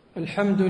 الحمد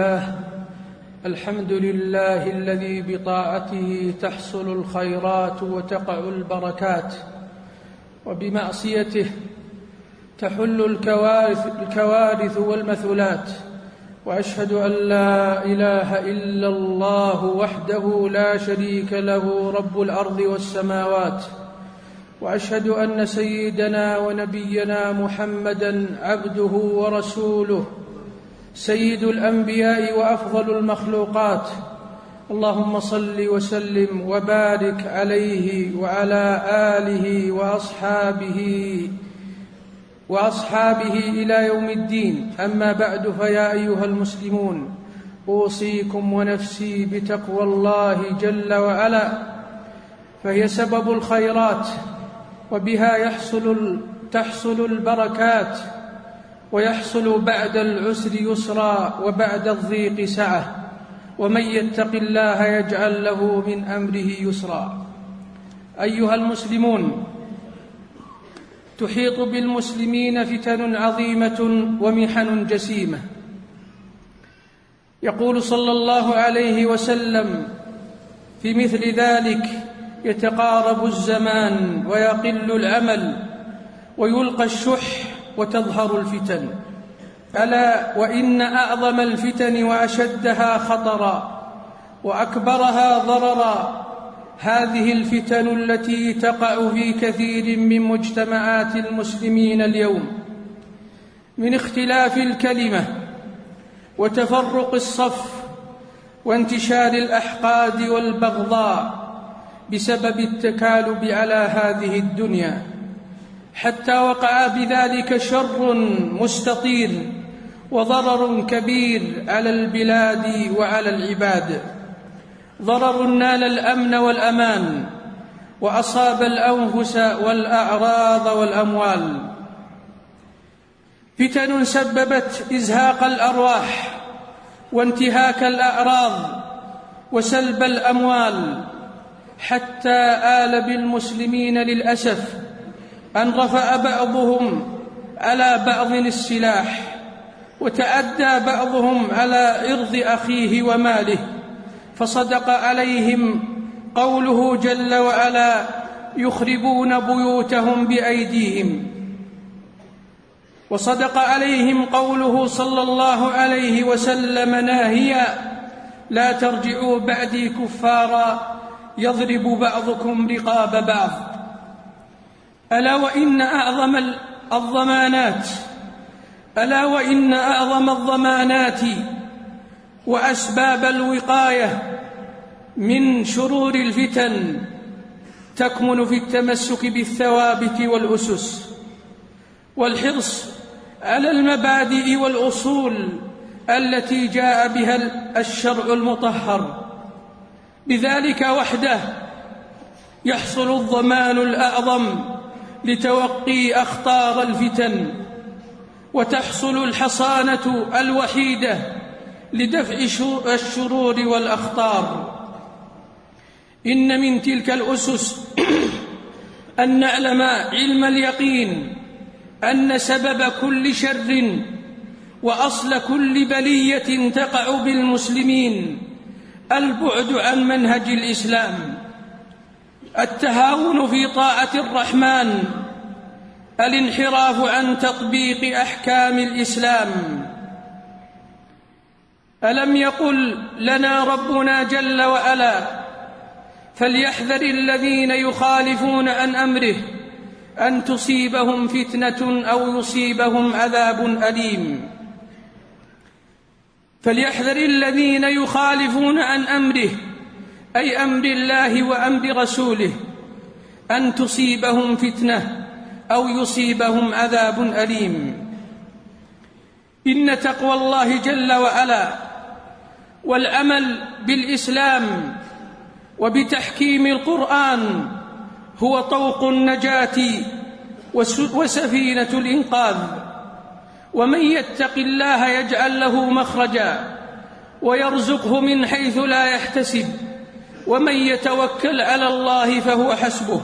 لله الذي بطاعته تحصل الخيرات وتقع البركات، وبمعصيته تحل الكوارث والمثلات. وأشهد أن لا إله إلا الله وحده لا شريك له رب الأرض والسماوات، وأشهد أن سيدنا ونبينا محمدًا عبده ورسوله سيد الأنبياء وأفضل المخلوقات. اللهم صل وسلم وبارك عليه وعلى آله وأصحابه إلى يوم الدين. أما بعد، فيا أيها المسلمون، أوصيكم ونفسي بتقوى الله جل وعلا، فهي سبب الخيرات، وبها تحصل البركات، ويحصل بعد العسر يسرا وبعد الضيق سعة، ومن يتق الله يجعل له من أمره يسرا. أيها المسلمون، تحيط بالمسلمين فتن عظيمة ومحن جسيمة. يقول صلى الله عليه وسلم في مثل ذلك: يتقارب الزمان ويقل العمل ويلقى الشح وتظهر الفتن. ألا وإن أعظم الفتن وأشدها خطرا وأكبرها ضررا هذه الفتن التي تقع في كثير من مجتمعات المسلمين اليوم، من اختلاف الكلمة وتفرق الصف وانتشار الأحقاد والبغضاء بسبب التكالب على هذه الدنيا، حتى وقع بذلك شر مستطير وضرر كبير على البلاد وعلى العباد. ضرر نال الأمن والأمان، وأصاب الأنفس والأعراض والأموال. فتن سببت إزهاق الأرواح وانتهاك الأعراض وسلب الأموال، حتى آل بالمسلمين للأسف أن رفع بعضهم على بعض السلاح، وتأدى بعضهم على عرض أخيه وماله، فصدق عليهم قوله جل وعلا: يخربون بيوتهم بأيديهم. وصدق عليهم قوله صلى الله عليه وسلم ناهيا: لا ترجعوا بعدي كفارا يضرب بعضكم رقاب بعض. ألا وإن أعظم الضمانات وأسباب الوقاية من شرور الفتن تكمن في التمسك بالثوابت والأسس، والحرص على المبادئ والأصول التي جاء بها الشرع المطهر. بذلك وحده يحصل الضمان الأعظم لتوقي أخطار الفتن، وتحصل الحصانة الوحيدة لدفع الشرور والأخطار. إن من تلك الأسس أن نعلم علم اليقين أن سبب كل شر وأصل كل بلية تقع بالمسلمين البعد عن منهج الإسلام، التهاون في طاعة الرحمن، الانحراف عن تطبيق أحكام الإسلام. ألم يقل لنا ربنا جل وعلا: فليحذر الذين يخالفون عن أمره أن تصيبهم فتنة أو يصيبهم عذاب أليم. فليحذر الذين يخالفون عن أمره، أي أمر الله وأمر رسوله، أن تصيبهم فتنة أو يصيبهم عذاب أليم. إن تقوى الله جل وعلا والعمل بالإسلام وبتحكيم القرآن هو طوق النجاة وسفينة الإنقاذ. ومن يتق الله يجعل له مخرجا ويرزقه من حيث لا يحتسب، ومن يتوكل على الله فهو حسبه.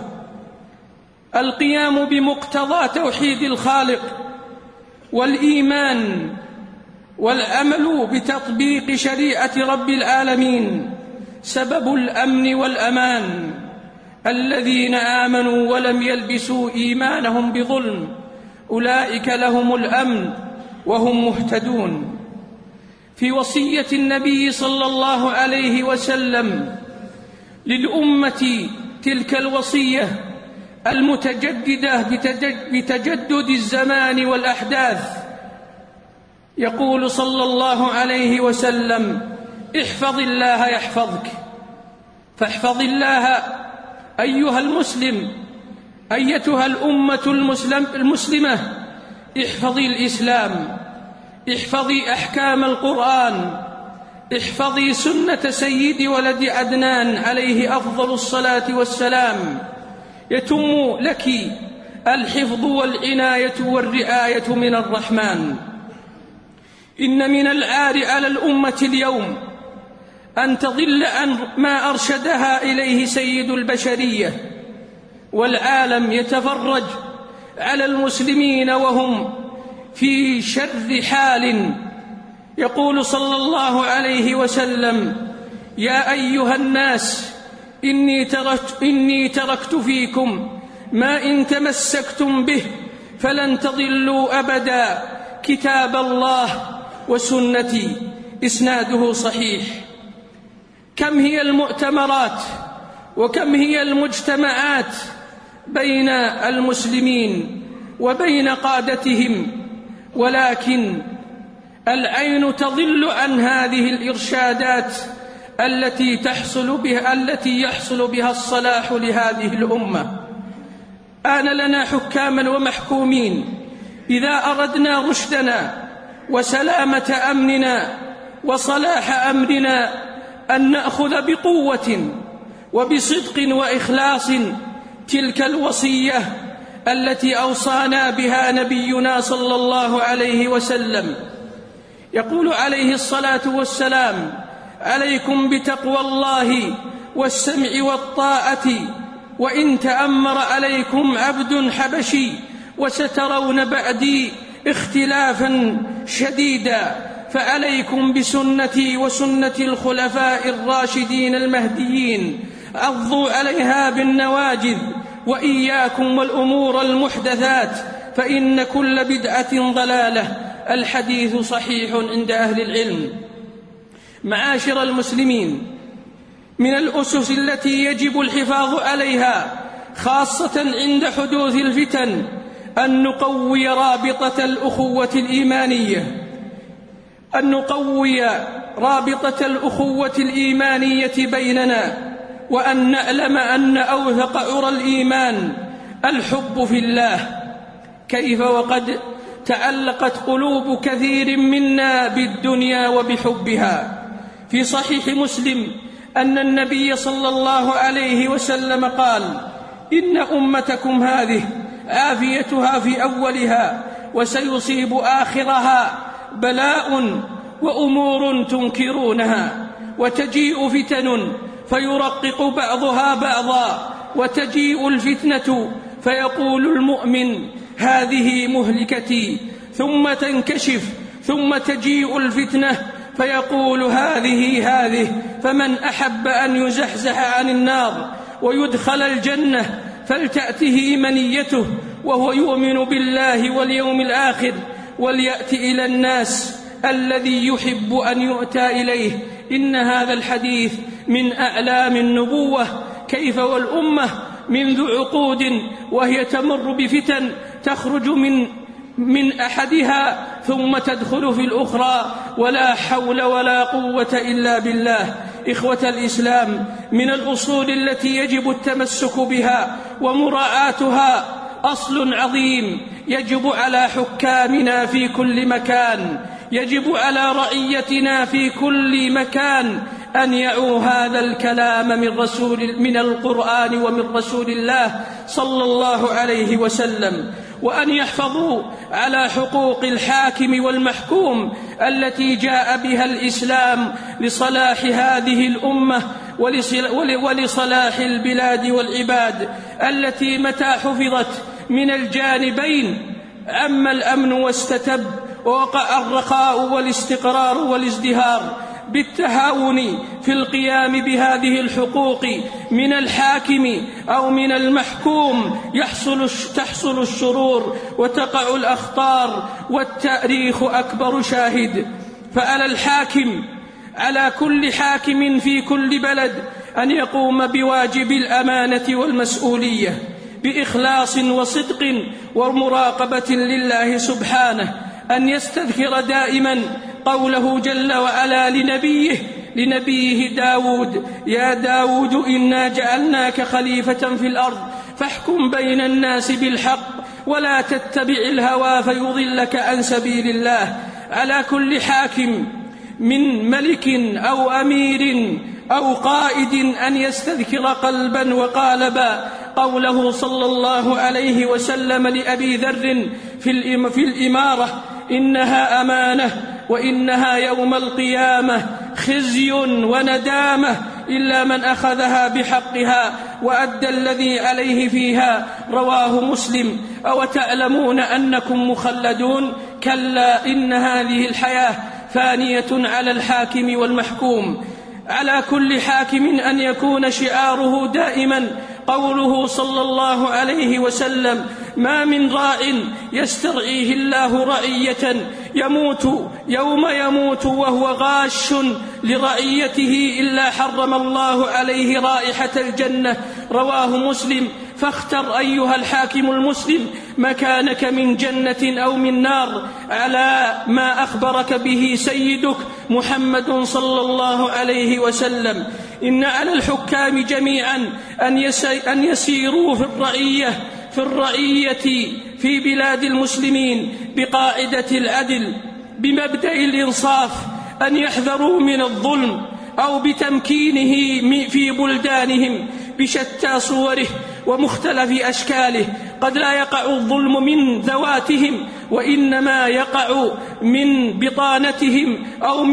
القيام بمقتضى توحيد الخالق والإيمان والأمل بتطبيق شريعة رب العالمين سبب الأمن والأمان. الذين آمنوا ولم يلبسوا إيمانهم بظلم أولئك لهم الأمن وهم مهتدون. في وصية النبي صلى الله عليه وسلم للأمة تلك الوصية المتجددة بتجدد الزمان والأحداث، يقول صلى الله عليه وسلم: احفظ الله يحفظك. فاحفظ الله أيها المسلم، أيتها الأمة المسلمة، احفظي الإسلام، احفظي أحكام القرآن، احفظي سنة سيد ولد عدنان عليه أفضل الصلاة والسلام، يتم لك الحفظ والعناية والرعاية من الرحمن. إن من العار على الأمة اليوم أن تضل عن ما أرشدها إليه سيد البشرية، والعالم يتفرج على المسلمين وهم في شر حال. يقول صلى الله عليه وسلم: يا أيها الناس إني تركت فيكم ما إن تمسكتم به فلن تضلوا أبدا، كتاب الله وسنتي. إسناده صحيح. كم هي المؤتمرات وكم هي المجتمعات بين المسلمين وبين قادتهم، ولكن العين تضل عن هذه الإرشادات التي يحصل بها الصلاح لهذه الأمة. آن لنا حكاما ومحكومين إذا أردنا رشدنا وسلامة أمننا وصلاح أمرنا أن نأخذ بقوة وبصدق وإخلاص تلك الوصية التي أوصانا بها نبينا صلى الله عليه وسلم. يقول عليه الصلاة والسلام: عليكم بتقوى الله والسمع والطاعة وإن تأمر عليكم عبد حبشي وسترون بعدي اختلافا شديدا، فعليكم بسنتي وسنة الخلفاء الراشدين المهديين، عضوا عليها بالنواجذ، وإياكم والأمور المحدثات فإن كل بدعة ضلالة. الحديث صحيح عند أهل العلم. معاشر المسلمين، من الأسس التي يجب الحفاظ عليها خاصة عند حدوث الفتن أن نقوي رابطة الأخوة الإيمانية، أن نقوي رابطة الأخوة الإيمانية بيننا، وأن نعلم أن أوثق عرى الإيمان الحب في الله. كيف وقد تعلقت قلوب كثير منا بالدنيا وبحبها. في صحيح مسلم أن النبي صلى الله عليه وسلم قال: إن أمتكم هذه عافيتها في أولها وسيصيب آخرها بلاء وأمور تنكرونها، وتجيء فتن فيرقق بعضها بعضا، وتجيء الفتنة فيقول المؤمن: هذه مهلكتي، ثم تنكشف، ثم تجيء الفتنة فيقول: هذه. فمن أحب أن يزحزح عن النار ويدخل الجنة فلتأته منيته وهو يؤمن بالله واليوم الآخر، وليأت إلى الناس الذي يحب أن يؤتى إليه. إن هذا الحديث من أعلام النبوة. كيف والأمة منذ عقود وهي تمر بفتن تخرج من أحدها ثم تدخل في الأخرى، ولا حول ولا قوة إلا بالله. إخوة الإسلام، من الأصول التي يجب التمسك بها ومراعاتها أصل عظيم يجب على حكامنا في كل مكان، يجب على رعيتنا في كل مكان أن يعوا هذا الكلام من القرآن ومن رسول الله صلى الله عليه وسلم، وأن يحفظوا على حقوق الحاكم والمحكوم التي جاء بها الإسلام لصلاح هذه الأمة ولصلاح البلاد والعباد، التي متى حفظت من الجانبين عم الأمن واستتب، ووقع الرخاء والاستقرار والازدهار بالتهاون في القيام بهذه الحقوق من الحاكم أو من المحكوم تحصل الشرور وتقع الأخطار، والتاريخ أكبر شاهد. فعلى الحاكم، على كل حاكم في كل بلد، أن يقوم بواجب الأمانة والمسؤولية بإخلاص وصدق ومراقبة لله سبحانه، أن يستذكر دائما قوله جل وعلا لنبيه داود: يا داود إنا جعلناك خليفة في الأرض فاحكم بين الناس بالحق ولا تتبع الهوى فيضلك عن سبيل الله. على كل حاكم من ملك أو أمير أو قائد أن يستذكر قلبا وقالبا قوله صلى الله عليه وسلم لأبي ذر في الإمارة: إنها أمانة وإنها يوم القيامة خزي وندامة إلا من أخذها بحقها وأدى الذي عليه فيها. رواه مسلم. أو تعلمون أنكم مخلدون؟ كلا إن هذه الحياة فانية على الحاكم والمحكوم. على كل حاكم أن يكون شعاره دائما قوله صلى الله عليه وسلم: ما من راع يسترعيه الله رعية يموت يوم يموت وهو غاش لرعيته إلا حرم الله عليه رائحة الجنة. رواه مسلم. فاختر أيها الحاكم المسلم مكانك من جنة أو من نار على ما أخبرك به سيدك محمد صلى الله عليه وسلم. إن على الحكام جميعا أن يسيروا في الرعية في بلاد المسلمين بقاعدة العدل بمبدأ الإنصاف، أن يحذروا من الظلم أو بتمكينه في بلدانهم بشتى صوره ومختلف أشكاله. قد لا يقع الظلم من ذواتهم، وإنما يقع من بطانتهم أو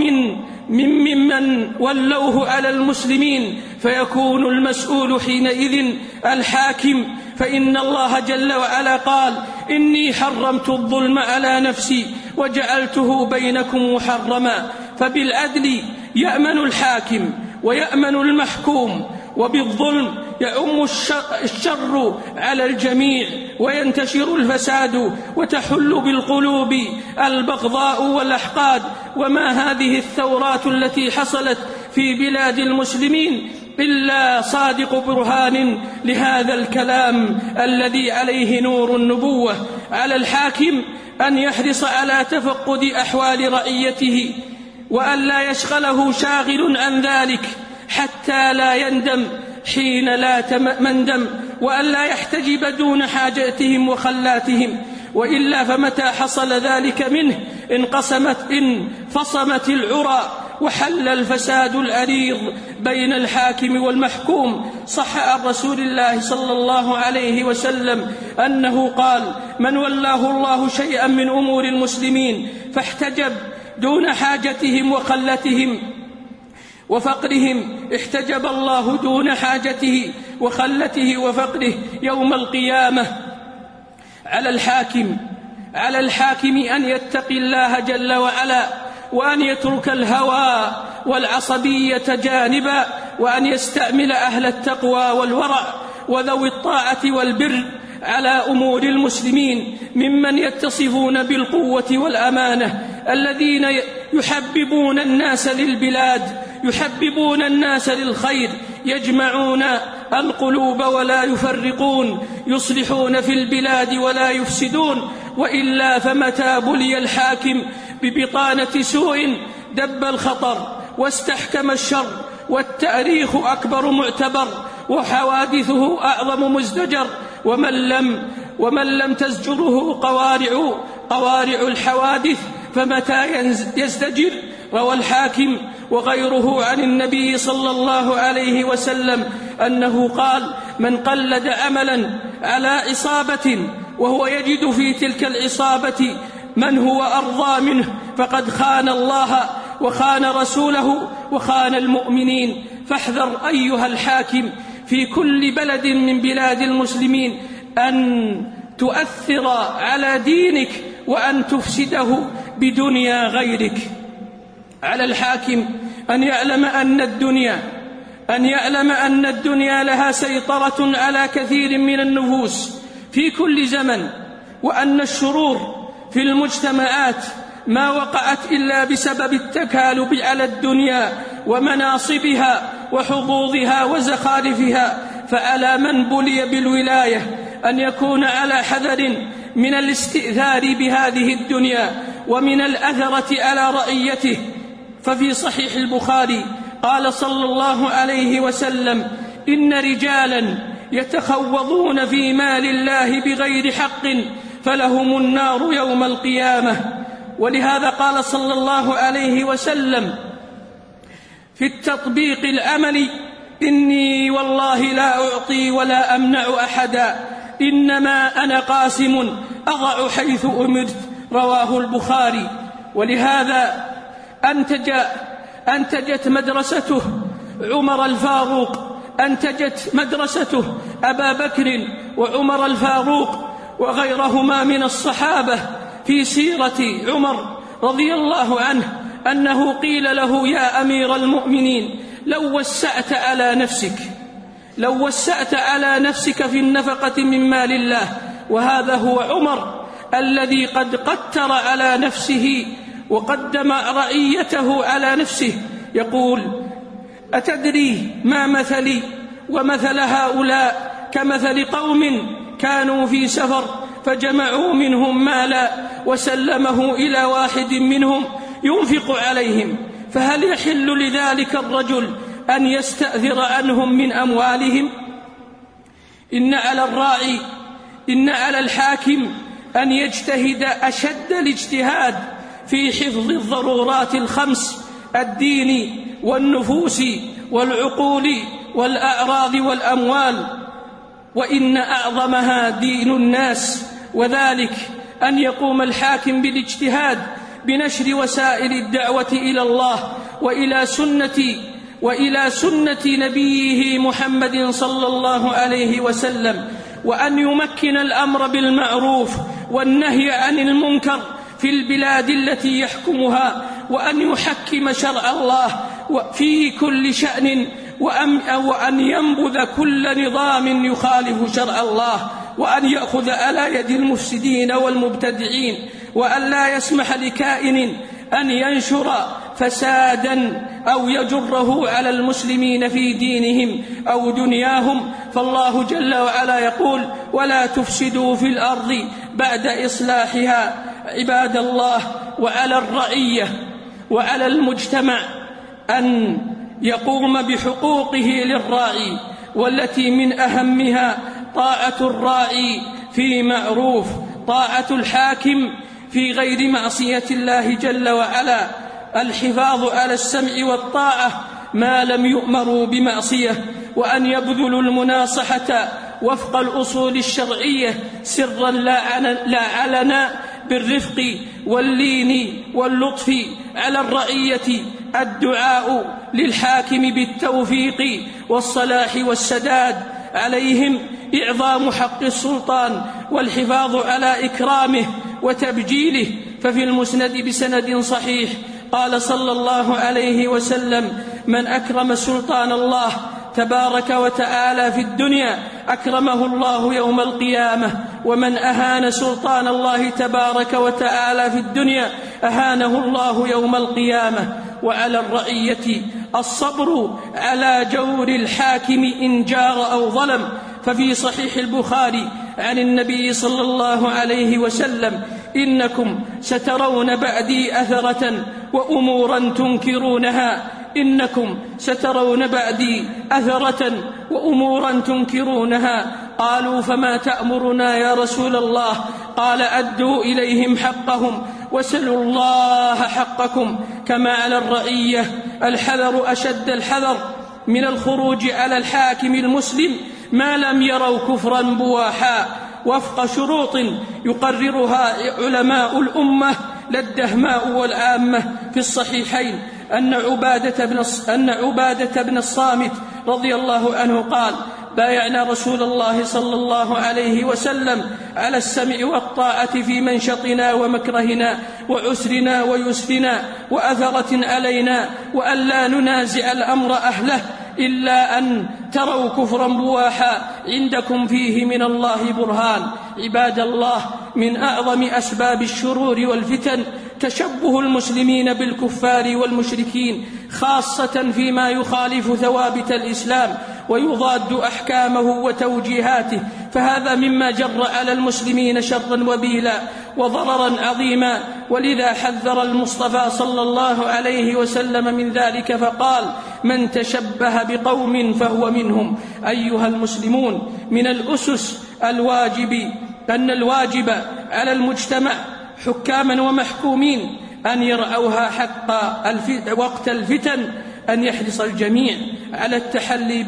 ممن ولوه على المسلمين، فيكون المسؤول حينئذ الحاكم. فإن الله جل وعلا قال: إني حرمت الظلم على نفسي وجعلته بينكم محرما. فبالعدل يأمن الحاكم ويأمن المحكوم، وبالظلم يعم الشر على الجميع وينتشر الفساد وتحل بالقلوب البغضاء والأحقاد. وما هذه الثورات التي حصلت في بلاد المسلمين إلا صادق برهان لهذا الكلام الذي عليه نور النبوة. على الحاكم أن يحرص على تفقد أحوال رعيته وأن لا يشغله شاغل عن ذلك حتى لا يندم حين لا مندم، وأن لا يحتجب دون حاجتهم وخلاتهم، وإلا فمتى حصل ذلك منه انفصمت العرى وحل الفساد العريض بين الحاكم والمحكوم. صح عن رسول الله صلى الله عليه وسلم أنه قال: من ولاه الله شيئا من أمور المسلمين فاحتجب دون حاجتهم وخلتهم وفقرهم، احتجب الله دون حاجته وخلته وفقره يوم القيامة. على الحاكم أن يتقي الله جل وعلا، وأن يترك الهوى والعصبية جانبا، وأن يستعمل أهل التقوى والورع وذوي الطاعة والبر على أمور المسلمين ممن يتصفون بالقوة والأمانة، الذين يحببون الناس للبلاد، يحببون الناس للخير، يجمعون القلوب ولا يفرقون، يصلحون في البلاد ولا يفسدون. وإلا فمتى بلي الحاكم ببطانة سوء دب الخطر واستحكم الشر، والتاريخ أكبر معتبر وحوادثه أعظم مزدجر، ومن لم تزجره قوارع الحوادث فمتى يزدجر. روى الحاكم وغيره عن النبي صلى الله عليه وسلم أنه قال: من قلد عملا على عصابة وهو يجد في تلك العصابة من هو أرضى منه فقد خان الله وخان رسوله وخان المؤمنين. فاحذر أيها الحاكم في كل بلد من بلاد المسلمين أن تؤثر على دينك وأن تفسده بدنيا غيرك. على الحاكم أن يعلم أن الدنيا لها سيطرة على كثير من النفوس في كل زمن، وأن الشرور في المجتمعات ما وقعت إلا بسبب التكالب على الدنيا ومناصبها وحظوظها وزخارفها. فعلى من بلي بالولاية أن يكون على حذر من الاستئثار بهذه الدنيا ومن الأثرة على رعيته. ففي صحيح البخاري قال صلى الله عليه وسلم: إن رجالا يتخوضون في مال الله بغير حق فلهم النار يوم القيامة. ولهذا قال صلى الله عليه وسلم في التطبيق العملي: إني والله لا أعطي ولا أمنع أحدا، إنما أنا قاسم أضع حيث أمرت. رواه البخاري. ولهذا أنتجت مدرسته عمر الفاروق، أنتجت مدرسته أبا بكر وعمر الفاروق وغيرهما من الصحابة في سيرة عمر رضي الله عنه أنه قيل له: يا أمير المؤمنين، لو وسعت على نفسك في النفقة من مال الله. وهذا هو عمر الذي قد قتر على نفسه وقدم رعيته على نفسه. يقول: أتدري ما مثلي ومثل هؤلاء؟ كمثل قوم كانوا في سفر فجمعوا منهم مالا وسلمه إلى واحد منهم ينفق عليهم، فهل يحل لذلك الرجل أن يستأثر عنهم من أموالهم؟ إن على الحاكم أن يجتهد أشد الاجتهاد في حفظ الضرورات الخمس: الدين والنفوس والعقول والأعراض والأموال، وإن أعظمها دين الناس. وذلك أن يقوم الحاكم بالاجتهاد بنشر وسائل الدعوة إلى الله وإلى سنة نبيه محمد صلى الله عليه وسلم، وأن يمكن الأمر بالمعروف والنهي عن المنكر في البلاد التي يحكمها، وأن يحكم شرع الله في كل شأن، وأن ينبذ كل نظام يخالف شرع الله، وأن يأخذ على يد المفسدين والمبتدعين، وأن لا يسمح لكائن أن ينشر فسادا أو يجره على المسلمين في دينهم أو دنياهم. فالله جل وعلا يقول: ولا تفسدوا في الأرض بعد إصلاحها. عباد الله، وعلى الرعية وعلى المجتمع أن يقوم بحقوقه للراعي، والتي من أهمها طاعة الراعي في معروف، طاعة الحاكم في غير معصية الله جل وعلا، الحفاظ على السمع والطاعة ما لم يؤمروا بمعصية، وأن يبذلوا المناصحة وفق الأصول الشرعية سرا لا علنا، بالرفق واللين واللطف على الرعية، الدعاء للحاكم بالتوفيق والصلاح والسداد عليهم، إعظام حق السلطان والحفاظ على إكرامه وتبجيله. ففي المسند بسند صحيح قال صلى الله عليه وسلم: من أكرم سلطان الله تبارك وتعالى في الدنيا أكرمه الله يوم القيامة، ومن أهان سلطان الله تبارك وتعالى في الدنيا أهانه الله يوم القيامة. وعلى الرعية الصبر على جور الحاكم إن جار أو ظلم. ففي صحيح البخاري عن النبي صلى الله عليه وسلم: إنكم سترون بعدي أثرة وأمورا تنكرونها. إنكم سترون بعدي أثرة وأمورا تنكرونها. قالوا: فما تأمرنا يا رسول الله؟ قال: أدوا إليهم حقهم وسلوا الله حقكم. كما على الرعية الحذر أشد الحذر من الخروج على الحاكم المسلم ما لم يروا كفرا بواحا، وفق شروط يقررها علماء الأمة لا الدهماء والعامة. في الصحيحين أن عبادة بن الصامت رضي الله عنه قال: بايعنا رسول الله صلى الله عليه وسلم على السمع والطاعة في منشطنا ومكرهنا وعسرنا ويسرنا وأثرة علينا، وأن لا ننازع الأمر أهله إلا أن تروا كفرا بواحا عندكم فيه من الله برهان. عباد الله، من أعظم أسباب الشرور والفتن تشبه المسلمين بالكفار والمشركين، خاصة فيما يخالف ثوابت الإسلام ويضاد أحكامه وتوجيهاته، فهذا مما جر على المسلمين شرا وبيلا وضررا عظيما. ولذا حذر المصطفى صلى الله عليه وسلم من ذلك فقال: من تشبه بقوم فهو منهم. أيها المسلمون، من الأسس أن الواجب على المجتمع حكاما ومحكومين أن يرعوها حق وقت الفتن، أن يحرص الجميع على التحلي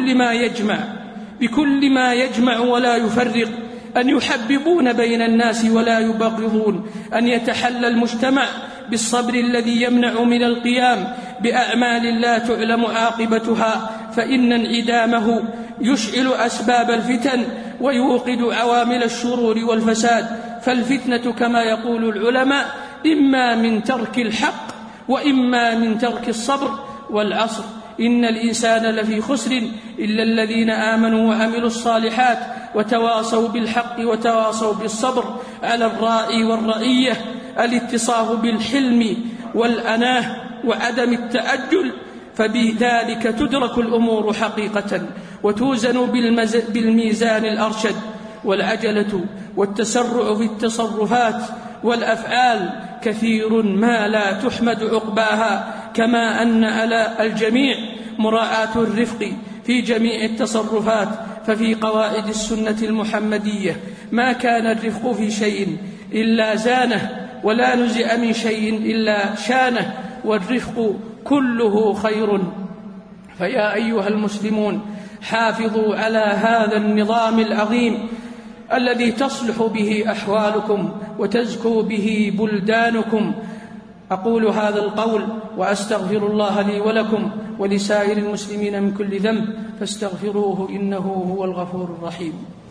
بكل ما يجمع ولا يفرق، أن يحببون بين الناس ولا يبغضون، أن يتحلى المجتمع بالصبر الذي يمنع من القيام بأعمال لا تعلم عاقبتها، فإن انعدامه يشعل أسباب الفتن ويوقد عوامل الشرور والفساد. فالفتنة كما يقول العلماء إما من ترك الحق وإما من ترك الصبر. والعصر إن الإنسان لفي خسر إلا الذين آمنوا وعملوا الصالحات وتواصوا بالحق وتواصوا بالصبر. على الراعي والرعية الاتصاف بالحلم والأناه وعدم التأجل، فبذلك تدرك الأمور حقيقة وتوزن بالميزان الأرشد. والعجلة والتسرع في التصرفات والأفعال كثير ما لا تحمد عقباها، كما أن على الجميع مراعاة الرفق في جميع التصرفات. ففي قواعد السنة المحمدية: ما كان الرفق في شيء إلا زانه، ولا نزع من شيء إلا شانه، والرفق كله خير. فيا أيها المسلمون، حافظوا على هذا النظام العظيم الذي تصلح به أحوالكم وتزكو به بلدانكم. أقول هذا القول وأستغفر الله لي ولكم ولسائر المسلمين من كل ذنب، فاستغفروه إنه هو الغفور الرحيم.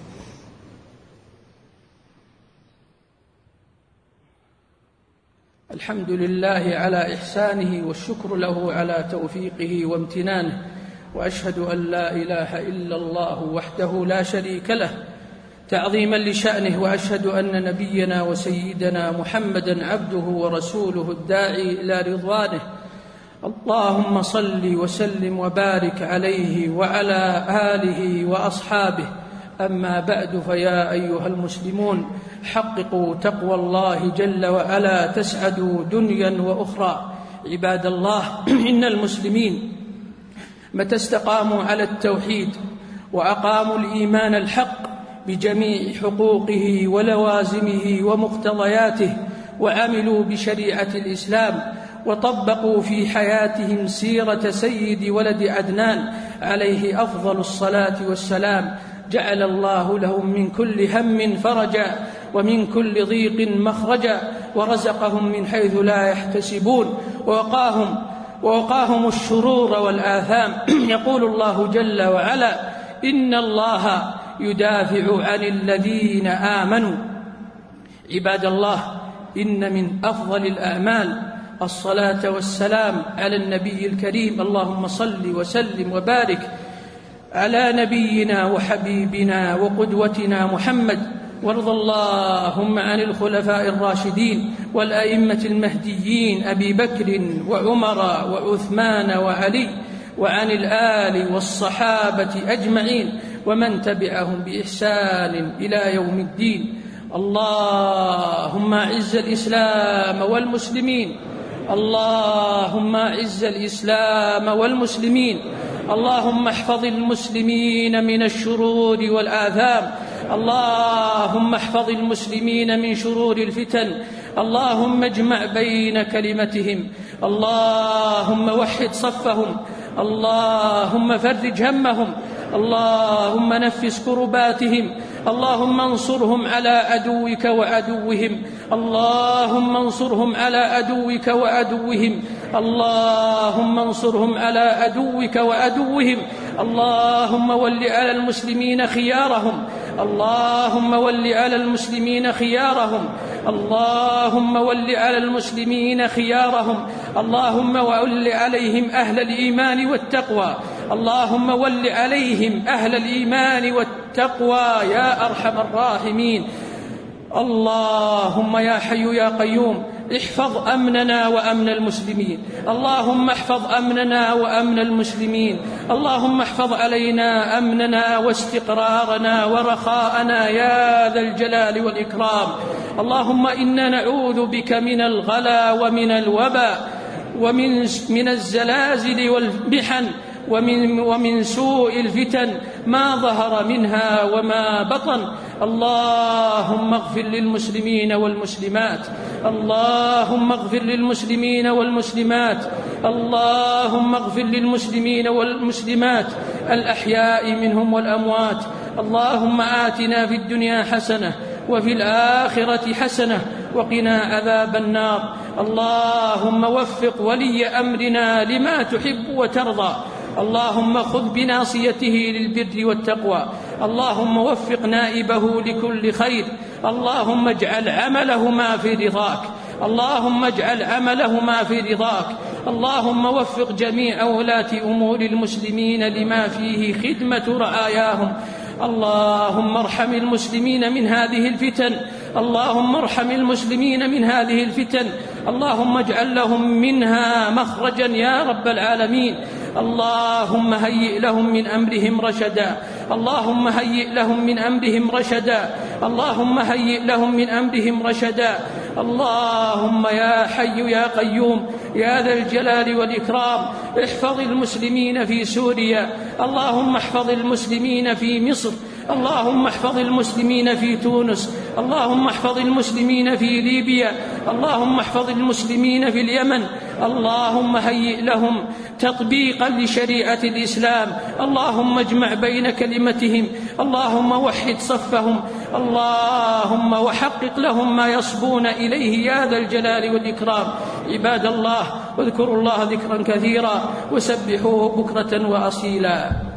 الحمد لله على إحسانه، والشكر له على توفيقه وامتنانه، وأشهد أن لا إله إلا الله وحده لا شريك له تعظيما لشأنه، وأشهد أن نبينا وسيدنا محمدا عبده ورسوله الداعي إلى رضوانه. اللهم صل وسلم وبارك عليه وعلى آله وأصحابه. أما بعد، فيا أيها المسلمون، حققوا تقوى الله جل وعلا تسعدوا دنيا وأخرى. عباد الله، إن المسلمين متى استقاموا على التوحيد وأقاموا الإيمان الحق بجميع حقوقه ولوازمه ومقتضياته، وعملوا بشريعة الإسلام، وطبقوا في حياتهم سيرة سيد ولد عدنان عليه أفضل الصلاة والسلام، جعل الله لهم من كل هم فرجا ومن كل ضيق مخرجا، ورزقهم من حيث لا يحتسبون، ووقاهم الشرور والآثام. يقول الله جل وعلا: إن الله يدافع عن الذين آمنوا. عباد الله، إن من أفضل الأعمال الصلاة والسلام على النبي الكريم. اللهم صل وسلم وبارك على نبينا وحبيبنا وقدوتنا محمد، وارض اللهم عن الخلفاء الراشدين والأئمة المهديين أبي بكر وعمر وعثمان وعلي، وعن الآل والصحابة أجمعين، ومن تبعهم بإحسان إلى يوم الدين. اللهم أعز الإسلام والمسلمين، اللهم أعز الإسلام والمسلمين، اللهم احفظ المسلمين من الشرور والآثام، اللهم احفظ المسلمين من شرور الفتن، اللهم اجمع بين كلمتهم، اللهم وحد صفهم، اللهم فرج همهم، اللهم نفس كرباتهم، اللهم انصرهم على عدوك وعدوهم، اللهم انصرهم على عدوك وعدوهم، اللهم انصرهم على عدوك وعدوهم، اللهم ول على المسلمين خيارهم، اللهم ول على المسلمين خيارهم، اللهم ول على المسلمين خيارهم، اللهم ول عليهم أهل الإيمان والتقوى، اللهم ول عليهم أهل الإيمان والتقوى يا أرحم الراحمين. اللهم يا حي يا قيوم احفظ أمننا وأمن المسلمين، اللهم احفظ أمننا وأمن المسلمين، اللهم احفظ علينا أمننا واستقرارنا ورخاءنا يا ذا الجلال والإكرام. اللهم إنا نعوذ بك من الغلا ومن الوباء ومن الزلازل والمحن ومن سوء الفتن ما ظهر منها وما بطن. اللهم اغفر للمسلمين والمسلمات، اللهم اغفر للمسلمين والمسلمات، اللهم اغفر للمسلمين والمسلمات الأحياء منهم والأموات. اللهم آتنا في الدنيا حسنة وفي الآخرة حسنة وقنا عذاب النار. اللهم وفق ولي أمرنا لما تحب وترضى، اللهم خذ بناصيته للبر والتقوى، اللهم وفق نائبه لكل خير، اللهم اجعل عملهما في رضاك، اللهم اجعل عملهما في رضاك. اللهم وفق جميع ولاة أمور المسلمين لما فيه خدمة رعاياهم. اللهم ارحم المسلمين من هذه الفتن، اللهم ارحم المسلمين من هذه الفتن، اللهم اجعل لهم منها مخرجا يا رب العالمين. اللهم هيئ لهم من أمرهم رشدا، اللهم هيئ لهم من أمرهم رشدا، اللهم هيئ لهم من أمرهم رشدا. اللهم يا حي يا قيوم يا ذا الجلال والإكرام احفظ المسلمين في سوريا، اللهم احفظ المسلمين في مصر، اللهم احفظ المسلمين في تونس، اللهم احفظ المسلمين في ليبيا، اللهم احفظ المسلمين في اليمن. اللهم هيئ لهم تطبيقا لشريعة الإسلام، اللهم اجمع بين كلمتهم، اللهم وحد صفهم، اللهم وحقق لهم ما يصبون إليه يا ذا الجلال والإكرام. عباد الله اذكروا الله ذكرا كثيرا وسبحوه بكرة وأصيلا.